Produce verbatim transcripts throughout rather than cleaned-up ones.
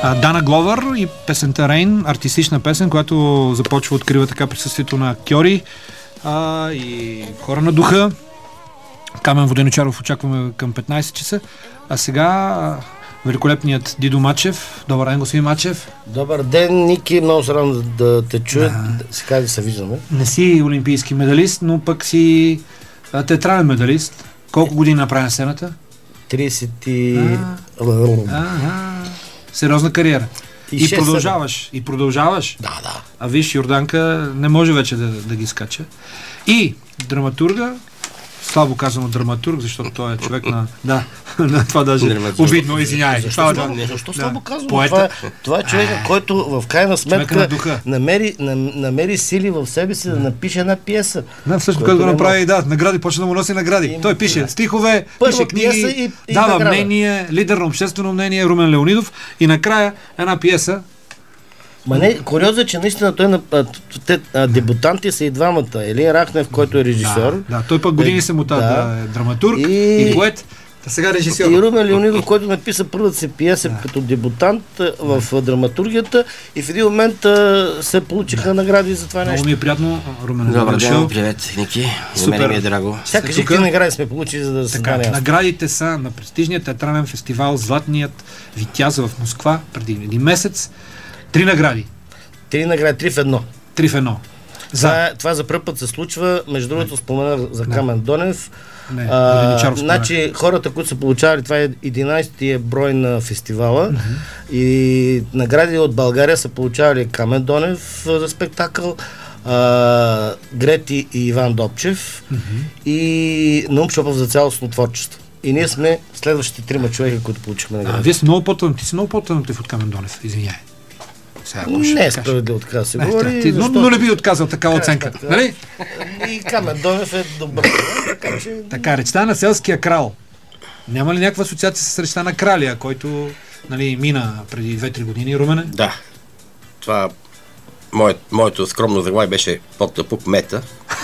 А, Дана Гловър и песента Рейн, артистична песен, която започва открива така присъствието на актьори а, и хора на духа. Камен Воденичаров очакваме към петнайсет часа. А сега великолепният Дидо Мачев. Добър ден, господин Мачев. Добър ден, Ники. Много се радвам да те чуя. Да. Сега да се виждаме. Не си олимпийски медалист, но пък си а, театрален медалист. Колко години направи на сцената? трийсет и... Ага. Сериозна кариера. И, и продължаваш. И продължаваш. Да, да. А виж, Йорданка не може вече да, да ги скача. И драматурга, слабо казано драматург, защото той е човек на... Да, на това даже обидно, извиняй. Защо, защо, да, защо да. Слабо казано? Това, това е човек, който в крайна сметка намери, намери сили в себе си да напише една пиеса. Да, всъщност като го направи, да, награди, почна да му носи награди. И, той пише да. стихове, Първа пише книги, и, и дава награда. мнение, лидер на обществено мнение, Румен Леонидов и накрая една пиеса. Ма не, куриозно е, че наистина той на те, а, дебютанти са и двамата. Елин Рахнев, който е режисьор. Да, да, той пък години е, се мута да, да е драматург и, и поет. А сега режисьор. И Румен Леонидов, който написа първата си пиеса да. като дебютант в драматургията и в един момент а, се получиха да. награди за това нещо. Много ми е приятно, Румен. Добър ден, привет, Ники. За мен ми е драго. Сега кажи какви награди сме получили, за да се знае. Наградите са на престижния театрален фестивал Златният Витяза в Москва преди един месец. Три награди. Три награди, три в едно. Три в едно. За... Това, това за първ път се случва. Между другото споменах за Камен Донев. Не, а, значи хората, които са получавали, това е единайсетия брой на фестивала mm-hmm. и награди от България са получавали Камен Донев за спектакъл, а, Грети и Иван Добчев mm-hmm. и Наум Шопов за цялостно творчество. И ние сме следващите трима човека, които получихме награди. А, вие сте много по-тънти, си много по-тънти от Камен Донев, извиняй. Сега, не е справедливо така се не, говори. Ти, защото... Но не би отказал такава оценка. Нали? И Камен Донев е добър. Така, че... така, речта на селския крал. Няма ли някаква асоциация с речта на кралия, който нали, мина преди две-три години, Румене? Да. Това моят, моето скромно заглавие беше Под-тъпук мета.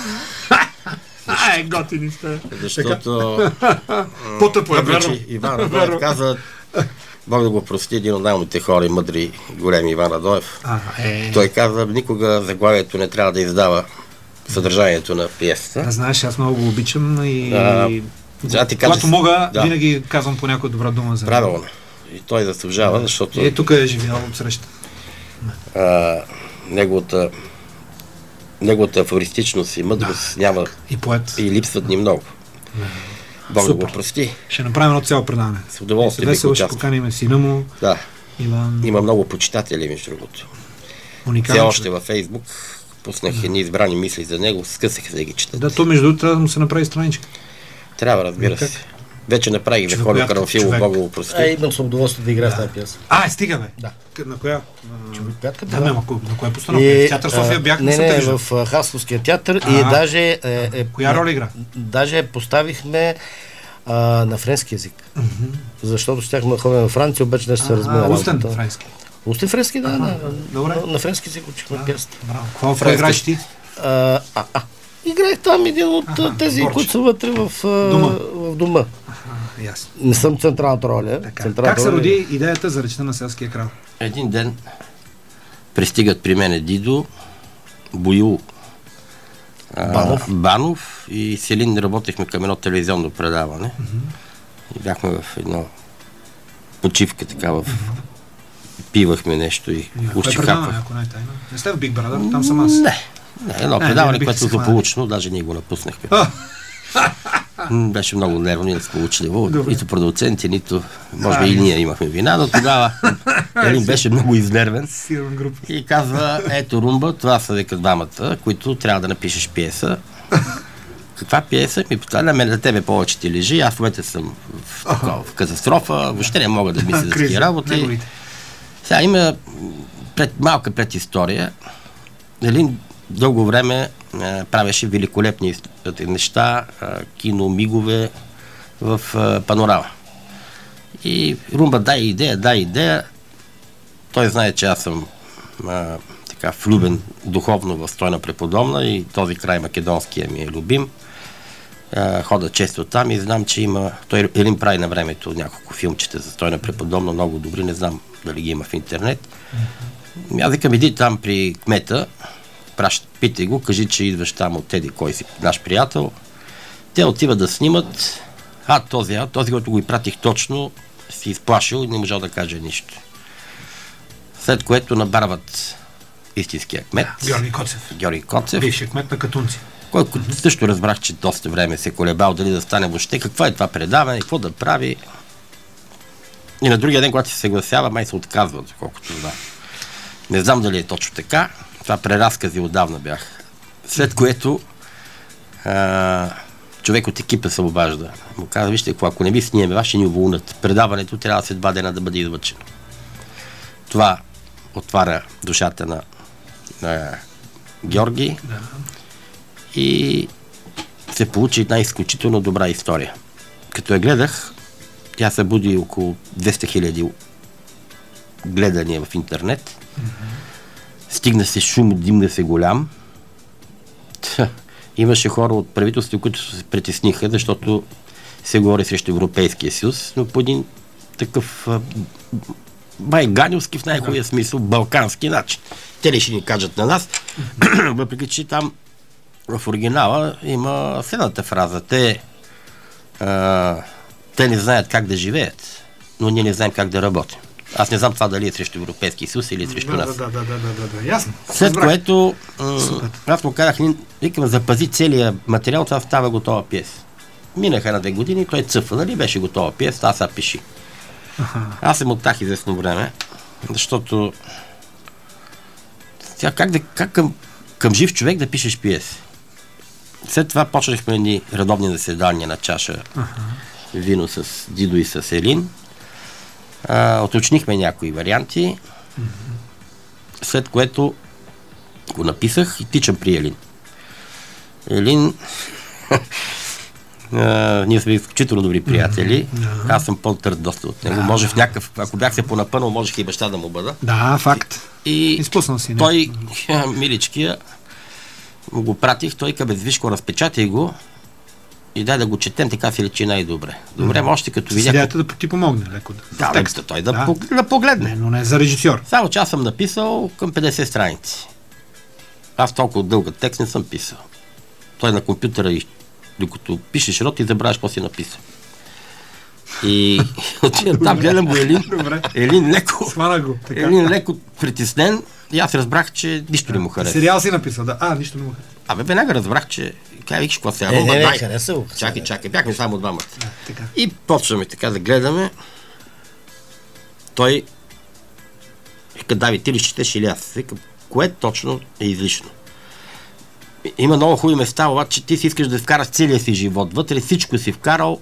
А, е, готини сте. Защото по-тъпо е, верно. Иван Радоев каза, Бог да го прости, един от най-умните хора и мъдри, големи Иван Радоев. А, е... Той каза, никога заглавието не трябва да издава съдържанието на пиесата. А, знаеш, аз много го обичам и... А, да, ти когато кажеш, мога, да. винаги казвам по някоя добра дума за... Правилно. И той заслужава, защото... И тук е живял от среща. А, неговата неговата афористичност и мъдрост да, няма и, поет. и липсват ни много. Да. Бог да го прости. Ще направим едно цяло предаване. С удоволствие бих участвал. Ще поканим сина му. Да. Иван... Има много почитатели, между другото. Все още във Фейсбук пуснах да. едни избрани мисли за него, скъсах се да ги четат. Да, то между другото трябва да му се направи страничка. Трябва, разбира се. Вече направих Вехолио Карамфилов, Бог да го прости. А, имам съм удоволствие да играя в тази пиеса. А, стига бе. Да. На коя? Човек-пятка. Да, на коя постановка? В театър София бях не, не, в Хасковския театър и даже... Коя роля игра? Даже поставихме на френски език. Защото щяхме да ходим на Франция, обаче не се разбира. Устен френски. Устен френски, да. Добре. На френски език учихме пиесата. Браво. Какво играеш ти? А, а, играех там един от ага, тези, борч. които са вътре в дома. В дома. Ага, не съм централната роля. Централната как се роля... роди идеята за речта на селския крал? Един ден пристигат при мене Дидо, Боил а, Банов. Банов и Селин, работехме към едно телевизионно предаване. Mm-hmm. И бяхме в едно почивка така в... Mm-hmm. Пивахме нещо и ушчикапвах. Ако не е тайна? Не сте в Big Brother? Там съм аз. Не. Не, едно предаване, което е злополучно, даже ние го напуснахме. Беше много нервно и несполучливо. Нито продуценти, нито... Може би и ние имахме вина, но тогава Елин беше много изнервен и казва, ето Румба, това са дека двамата, които трябва да напишеш пиеса. Каква пиеса? Ми потвърди, на мен за тебе повече ти лежи, аз в момента съм в, такова, в катастрофа, въобще не мога да мисля за такива работи. Сега има пред, малка предистория. Елин дълго време а, правеше великолепни неща, а, киномигове в а, Панорама. И Румба дай идея, дай идея. Той знае, че аз съм а, така влюбен духовно в Стойна Преподобна и този край македонския ми е любим. а, хода често там и знам, че има... Той Елин прави на времето няколко филмчета за Стойна преподобно, много добри, не знам дали ги има в интернет. Mm-hmm. Аз викам, иди там при кмета, пращ, питай го, кажи, че идваш там от теди, кой си наш приятел. Те отиват да снимат, а този, а този, който го и пратих точно, си изплашил и не можал да каже нищо. След което набарват истинския кмет. Георги Коцев. Георги Коцев. Бившия кмет на Катунци. Който mm-hmm. също разбрах, че доста време се колебал дали да стане въобще, какво е това предаване, какво да прави. И на другия ден, когато се съгласява, май се отказва, колкото да. Не знам дали е точно така. Това преразкази отдавна бях. След което а, човек от екипа се обажда. Му каза, вижте, ако не ви снимаме, вас ще ни уволнат. Предаването трябва след два дена да бъде излъчено. Това отваря душата на, на Георги да. И се получи една изключително добра история. Като я гледах, тя събуди около двеста хиляди гледания в интернет. Mm-hmm. Стигна се шум, димна се голям. Тъ, имаше хора от правителството, които се притесниха, защото се говори срещу Европейския съюз, но по един такъв байганилски в най-хубавия смисъл, балкански начин. Те ли ще ни кажат на нас, mm-hmm. въпреки че там в оригинала има следната фраза. Те, а, те не знаят как да живеят, но ние не знаем как да работим. Аз не знам това дали е срещу Европейския съюз или срещу да, нас. Да, да, да, да, да, да, ясно. След Разбрах. което м- аз му казах, викам, запази целият материал, това става готова пиеса. Минаха на две години, той цъфа, нали беше готова пиеса, аз са пиши. Аха. Аз се мотах известно време, защото тя, как, да, как към, към жив човек да пишеш пиеса? След това почнахме едни редовни заседания на чаша uh-huh. вино с Дидо и с Елин. А, уточнихме някои варианти, uh-huh. след което го написах и тичам при Елин. Елин а, ние сме изключително добри приятели. Uh-huh. Аз съм по-търд доста от него. Uh-huh. Може в някакъв, ако бях се понапънал, можех и баща да му бъда. Да, факт. И изпуснал си. Не? Той, миличкия, му го пратих, той каза, вишко, разпечатай го и дай да го четем, така си лечи най-добре. Добре, mm. още като видя... Седята да ти помогне леко. Да, текста, той да, да. Пог... да погледне. Не, но не за режисьор. Само че аз съм написал към петдесет страници. Аз толкова дълга текст не съм писал. Той на компютъра, и докато пишеш рот и забравяш какво си написал. И отивам там, гледам го Елин. Елин леко... го, Елин леко притеснен. И аз разбрах, че нищо не му хареса. Сериал си написал, да. А, нищо не му хареса. Абе, веднага разбрах, че... Кай, викаш, какво сега? Не, не, не, хареса го. Чакай, чакай, бяхме само двамата. И почваме така да гледаме. Той... Вика, Давид, ти ли четеш или аз? Вика, кое точно е излишно? Има много хубави места, обаче ти си искаш да вкараш целия си живот. Вътре всичко си вкарал.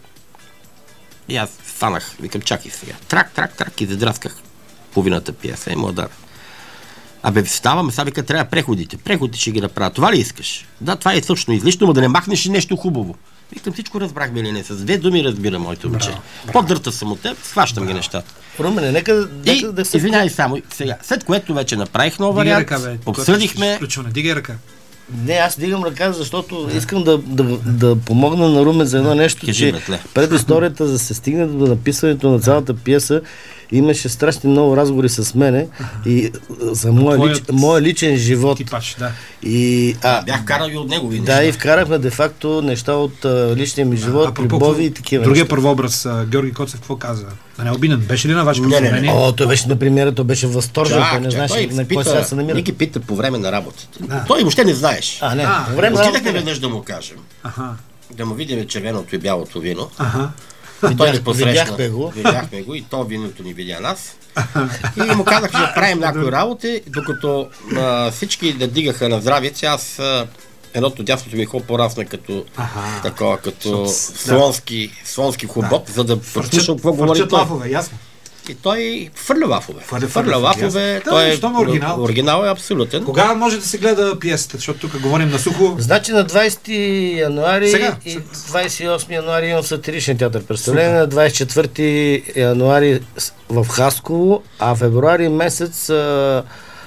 И аз станах. Викам, чакай сега. Трак, трак, трак и задрасках половината пиеса. И му да. Абе, ставаме, сега вика, трябва преходите. Преходите ще ги направя. Това ли искаш? Да, това е също излишно, но да не махнеш и нещо хубаво. Викам, всичко разбрах, Белине. С две думи разбира, моето момче. По-дърта съм от теб, схващам браво. Ги нещата. Румене, нека, нека и, да се... Извинявай само, сега, след което вече направих нов вариант, обсъдихме... Дигай ръка. Не, аз дигам ръка, защото да. искам да, да, да помогна на Румен за едно нещо, Кажи, че бетле. пред историята, за да се стигне до написването на цялата пиеса, имаше страшни много разговори с мене и за моя, лич, моя личен живот. Типач, да. И, а, бях карал и от него видиш. Да, и вкарахме де-факто неща от а, личния ми живот, любови и такива. Другия неща. Първообраз, Георги Коцев, какво каза? Да не е обиден. Беше ли на ваше представление? О, той беше на премиера, той беше възторжен, той не знаеше на кой сега се намира. Ники пита по време на работата. Да. Той въобще не знаеш. А, не. А, по време на работата. Веднъж да му кажем. Аха. Да му видим червеното и бялото вино. Ага. И той ни посрещна. Видяхме го. Видяхме го и то виното ни видя нас. И му казах, че правим някои работи, докато а, всички да дигаха на здравице, аз а, едното дясното ми хо порасна като ага. такова, като слонски, слонски хобот, да. За да послушам какво говори той. Лафове, ясно. И той фърля лафове. Фърля, фърля лафове. Да, той е оригинал. Оригинал е абсолютен. Кога може да се гледа пиесата? Защото тук говорим на сухо. Значи на двайсети януари Сега, и двайсет и осми януари имам сатиричен театър представление, на двайсет и четвърти януари в Хасково, а февруари месец а,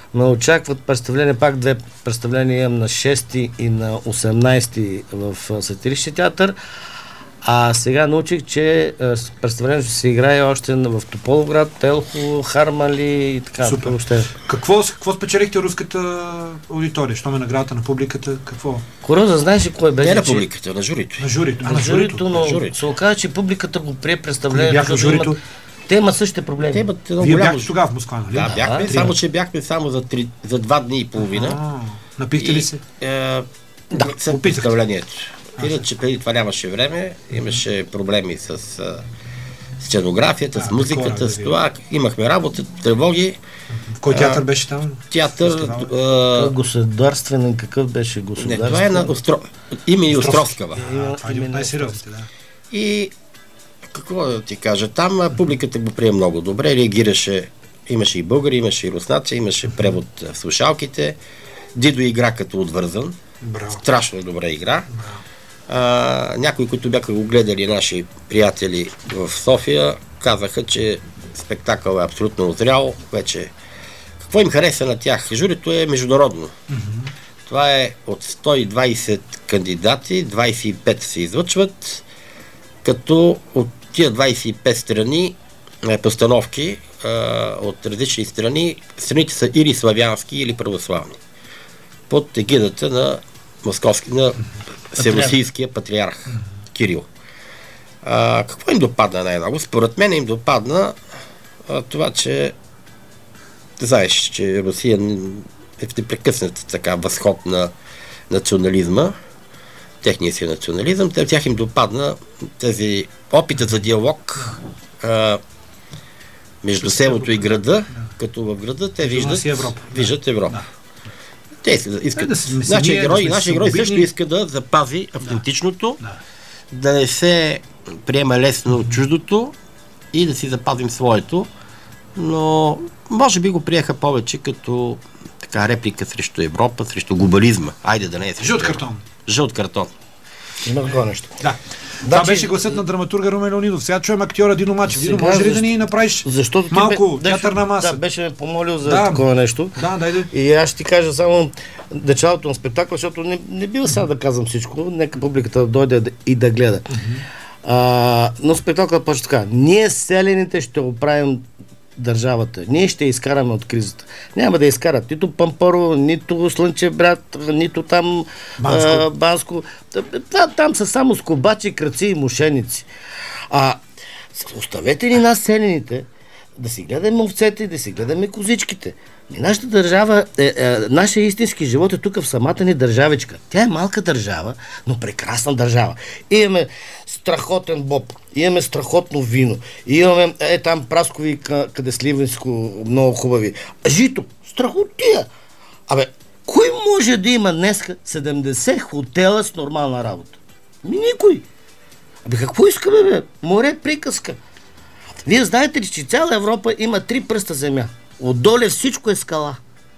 ме очакват представления, пак две представления имам на шести и на осемнайсети в Сатиричния театър. А сега научих, че представлението ще се играе още в Тополовград, Телхо, Хармали и така. Супер. Въобще. Какво, какво спечелихте руската аудитория? Що ме наградата на публиката? Какво? Короза, знаеш ли кое беше? Не на публиката, на журито. На журито. На, на журито, но журито. Се оказа, че публиката го прие представлението. Бяха журито. Имат, те имат същите проблеми. Те имат Вие бяхте тогава в Москва, нали? Да, бяхме, а, само че бяхме само за, три, за два дни и половина. А, напихте ли се? Е, да, след представлението. Иначе преди това нямаше време, имаше проблеми с а, сценографията, а, с музиката, с това. Имахме работа, тревоги. В кой театър беше там? Театър... А... Государствен, какъв беше государствен? Не, това е на Остро... имени Островскава. А, това е най-сериозните, да. И какво да ти кажа, там публиката го прие много добре, реагираше, имаше и българи, имаше и руснаци, имаше превод в слушалките. Дидо игра като отвързан. Браво. Страшно добра игра. А, някои, които бяха го гледали, наши приятели в София, казаха, че спектакъл е абсолютно озрял. Вече какво им хареса на тях? Журито е международно. Mm-hmm. Това е от сто и двайсет кандидати, двайсет и пет се излъчват, като от тия двайсет и пет страни, е, постановки а, от различни страни, страните са или славянски, или православни. Под егидата на московски, на Всерусийския патриарх Кирил. А, какво им допадна най-много? Според мен им допадна а, това, че знаеш, че Русия е в непрекъснат така възход на национализма, техния си национализъм. Тях им допадна тези опита за диалог а, между селото и града, като в града те виждат Европа. Виждат Европа. Да. Те искат. Да, да нашия герой, да нашия герой също иска да запази автентичното, да. Да не се приема лесно чуждото и да си запазим своето, но може би го приеха повече като така реплика срещу Европа, срещу глобализма. Айде да не е срещу Жълт картон. Жълт картон. Има такова нещо. Да. Да, това беше гласът на драматурга Румен Леонидов. Сега чуем актьора Дино Мачев. Дино, може ли защо... да ни направиш малко бе, театърна маса? Да, беше ме помолил за да. такова нещо. Да, дай да. И аз ще ти кажа само началото на спектакъл, защото не, не бива сега да казвам всичко. Нека публиката да дойде и да гледа. Mm-hmm. А, но спектакълът почва така. Ние селените ще оправим държавата. Ние ще изкараме от кризата. Няма да изкарат нито Пампарово, нито Слънчев брат, нито там Банско. А, Банско. Там, там са само скобачи, кръци и мошеници. А оставете ни нас селените да си гледаме овцете, да си гледаме козичките. И нашата държава, е, е, нашия истински живот е тук в самата ни държавичка. Тя е малка държава, но прекрасна държава. Имаме страхотен боб, имаме страхотно вино, имаме е там праскови, къде Сливенско, много хубави. Жито, страхотия! Абе, кой може да има днеска седемдесет хотела с нормална работа? Ми никой. Абе, какво искаме, бе? Море, приказка. Вие знаете ли, че цяла Европа има три пръста земя? Отдоле всичко е скала.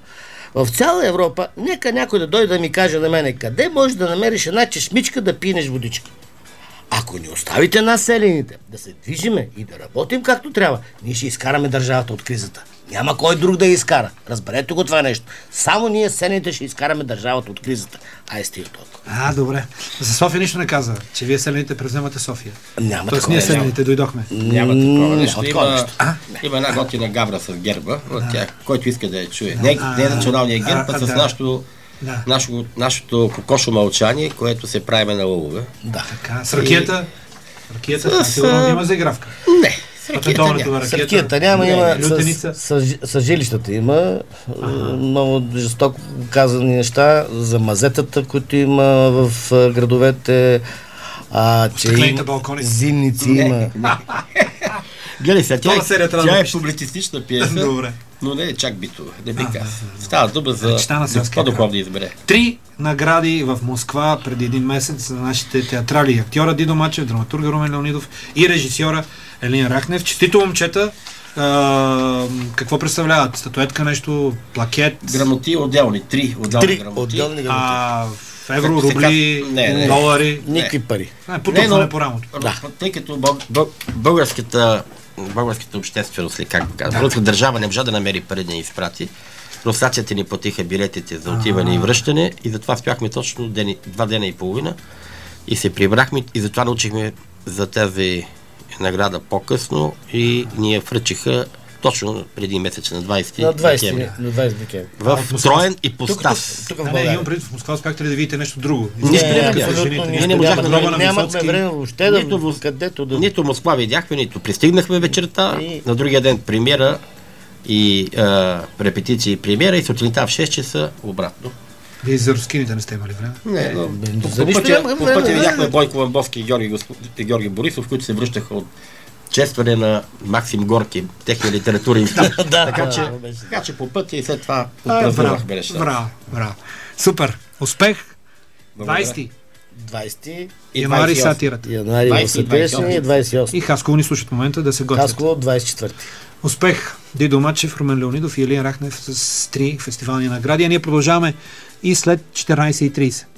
В цяла Европа, нека някой да дойде да ми каже на мене, къде можеш да намериш една чешмичка да пинеш водичка. Ако ни оставите нас селените да се движиме и да работим както трябва, ние ще изкараме държавата от кризата. Няма кой друг да я изкара. Разберете го това нещо. Само ние селените ще изкараме държавата от кризата. Ай, стига толкова. А, добре. За София нищо не каза, че вие селените превземате София. Няма Тоест ние селените дойдохме. Няма такова нещо. Има, има една готина габра с герба, от тях, който иска да я чуе. Не, не е националния герб, а с нашото Да. Нашо, нашото кокошо мълчание, което се правиме на лъвове. Да. Така, с ракията? И... Ракията, с, сигурно има заигравка. Не, с ракията няма. С ракията няма, има с, с, с жилищата има. Ага. Много жестоко казани неща за мазетата, които има в градовете. А, че им, зимници не, има. Не. Гледай сега, тя, тя, тя е публицистична пиеса. Добре. Но не е чак битова. Не би казал. Става дума за, за по-духовни избере. Три награди в Москва преди един месец за нашите театрали. Актьора Дидо Мачев, драматурга Румен Леонидов и режисьора Елин Рахнев. Честито, момчета. А, какво представляват? Статуетка, нещо, плакет? Грамоти отделни. Три отделни Три грамоти. Отделни грамоти. А, в евро, рубли, не, не, долари? Никакви пари. Потупване по рамото. Да. Тъй като бъл, бъл, българската българската общественост, ли как казва. Българската държава не можа да намери пари да ни изпрати. Руснаците ни платиха билетите за отиване и връщане и затова спяхме точно ден, два дена и половина и се прибрахме и затова научихме за тази награда по-късно и ни я връчиха точно преди месец на двайсети декември. На двайсети декември. В Троен и Постав. Тук, тук, тук не, не, имам преди в Москва, успяхте ли да видите нещо друго? Не, не, не можахме, нямахме време въобще да нито, където да... Нито Москва видяхме, нито пристигнахме вечерта, и... на другия ден премиера и а, репетиции и премиера и сутринта в шест часа обратно. Вие за рускините не сте имали време? Не, но по, по, по пътя, по пътя видяхме Бойко Вамбовски и Георги, и Георги Борисов, които се връщаха от честване на Максим Горки, техния литературен институт. така, че, така че по пътя и след това отпразнувахме нещата. Браво, браво. Супер. Успех. двайсети. двайсети. Януари сатирата. Януари сатирата и двайсет и осми. И Хасково ни слушат в момента да се готвят. Хасково двайсет и четвърти. Успех. Дидо Мачев, Румен Леонидов и Илия Рахнев с три фестивални награди. А ние продължаваме и след четиринайсет и трийсет.